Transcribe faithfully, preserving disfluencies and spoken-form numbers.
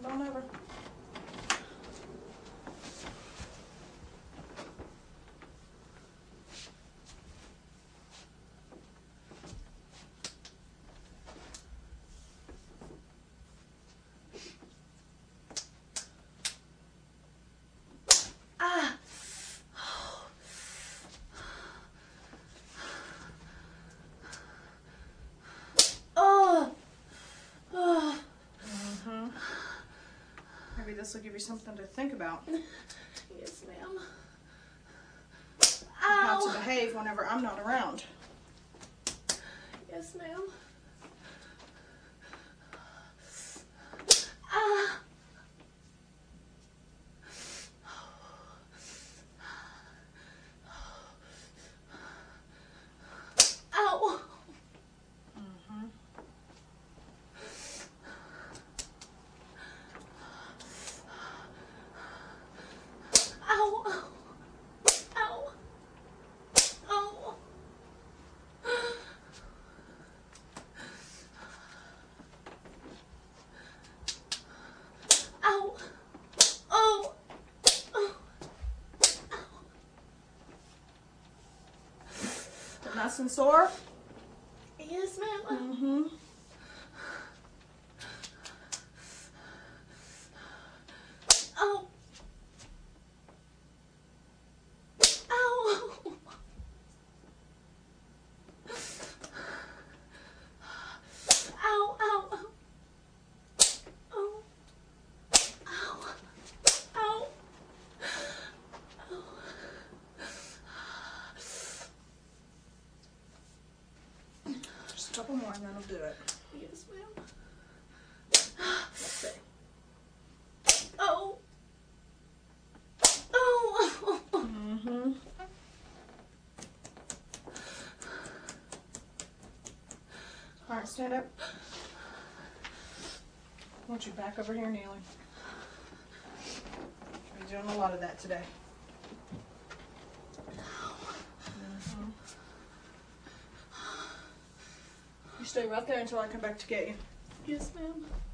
Come on over. Ah! Oh! Oh! Mm-hmm. Maybe this will give you something to think about. Yes, ma'am. How to Ow! behave whenever I'm not around. Yes, ma'am. Ah! Ow! Mm-hmm. Ow! Ow! Ow! Ow! Oh! Oh! Nice and sore? Yes, ma'am. Mm-hmm. Oh! Ow! Ow, ow, ow. Oh. Ow. Ow. Just a couple more and then I'll do it. Yes, ma'am. That's it. Oh. Oh. Mm-hmm. All right, stand up. I want you back over here kneeling. You're doing a lot of that today. Mm-hmm. You stay right there until I come back to get you. Yes, ma'am.